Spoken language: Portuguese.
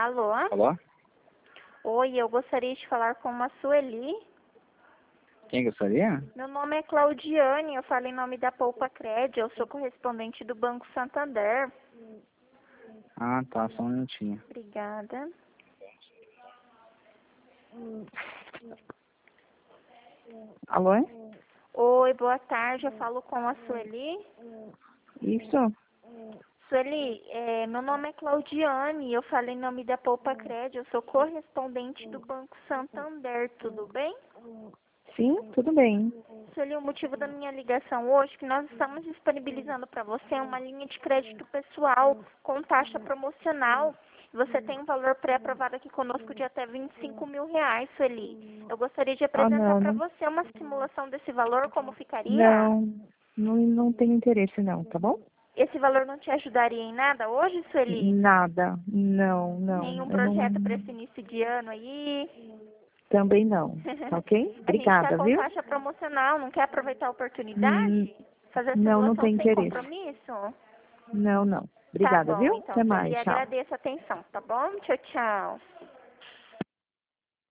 Alô? Alô? Oi, eu gostaria de falar com a Sueli. Quem gostaria? Meu nome é Claudiane, eu falo em nome da Poupa Cred, eu sou correspondente do Banco Santander. Ah, tá, só um minutinho. Obrigada. Alô? Oi, boa tarde, eu falo com a Sueli. Isso? Sueli, meu nome é Claudiane, eu falo em nome da Poupa Cred, eu sou correspondente do Banco Santander, tudo bem? Sim, tudo bem. Sueli, o motivo da minha ligação hoje é que nós estamos disponibilizando para você uma linha de crédito pessoal com taxa promocional. Você tem um valor pré-aprovado aqui conosco de até R$ 25.000, Sueli. Eu gostaria de Ah, apresentar não, para não, você uma simulação desse valor, como ficaria? não tenho interesse não, tá bom? Esse valor não te ajudaria em nada hoje, Sueli? Nada, não, Nenhum eu projeto para não, esse início de ano aí? também não, tá ok? A gente está Obrigada, com viu? taxa promocional, não quer aproveitar a Hum, oportunidade? Fazer a não simulação tenho sem interesse. compromisso? Não. Tá Obrigada, bom, viu? então, Até Sueli, mais, tchau. agradeço a atenção, tá bom? Tchau, tchau.